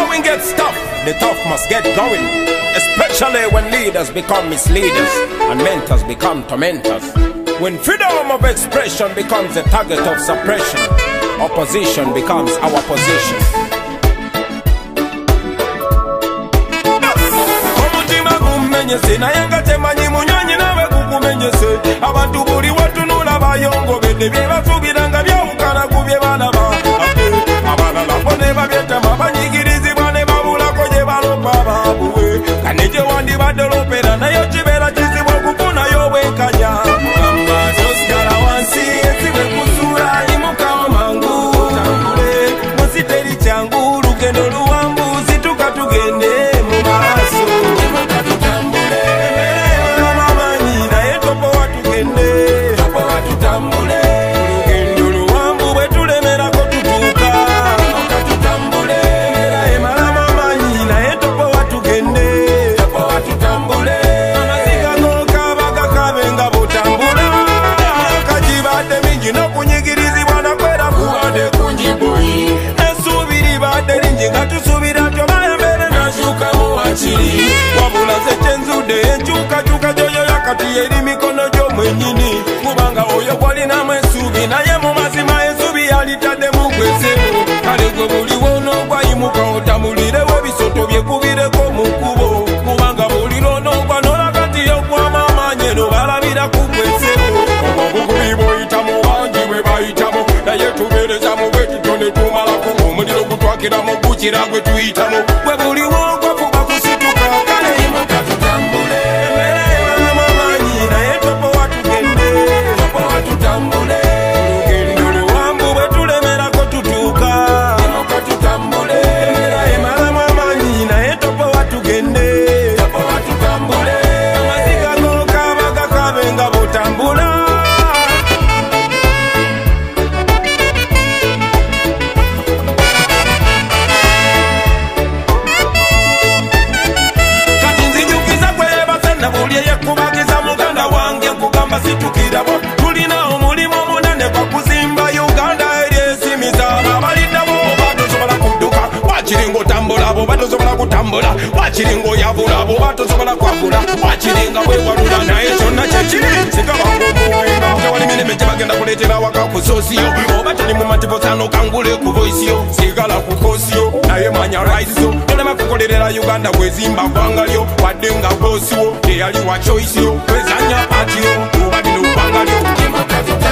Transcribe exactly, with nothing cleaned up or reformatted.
going gets tough, the tough must get going. Especially when leaders become misleaders and mentors become tormentors. When freedom of expression becomes a target of suppression, opposition becomes our position. Nayenga temanyi munyonyi nawe kukumenyese. Abantu buli watunula bayongo bede bye basubiranga byawukana ku bye balaba. Abalala bo ne babyetama banyigirizibwa ne babulako gye balopa baabuwe. Kane gye wandibadde lopera nayo kibeera kizibu okufunayo obwenkanya. Mugamba tosigala wansi esibe kusuula imukawo mangu. Tambule munsi teri kyangu lugendo luwanvu situka tugende mu maaso. Wabula sechenzude enchuka chuka joyo yakati eri mikono jo mwenyini. Kubanga oyo walina mwesubi naye mu mazima ensubi yalitadde mu gwesero. Kale gwe buli wono gwayimuka otambulire webisoto byekubireko mu kkubo. Kubanga buli lono gwanola kati yokwama amanye no balabira ku gwesero. Obukubi buyitamu bangi bwe bayitamu naye tubeereza mu bwe tutone tumalako. Omuliro gutwakiramu gukira gwe tuyitamu gwe buli wogwa kuba kusituka. Kale imuka tutambule mamanyi naye topo watugende. Topo watutambule olugendo luwanvu bwe tulemerako tutuuka. Imuka tutambule emala mamanyi naye topo watugende. Topo watutambule amaziga gokaba gakabe nga botambula. Kubagiza muganda wange nkugamba situkirabo. Tulina omulimu munene gwa kuzimba Uganda eryesimiza. Abaliddawo oba tosobola kudduka wakiri ng'otambula. Bw'oba tosobola kutambula wakiri ng'oyavula. Bw'oba tosobola kwavula wakiri nga weewalula. Naye kyonna kyekiri sigabanga omuwinga. Tewali mirembe gye bagenda kuleetera waka ku soosiyo. Oba toli mu mativosaano kangule ku voisiyo. Sigala ku koosiyo naye manya raisiyo. Tolema kukolerera Uganda bwezimba ggwanga lyo. Wadde nga boosiwo teyali wa choice yo. Kwezanya patio, ubadi no bangalio.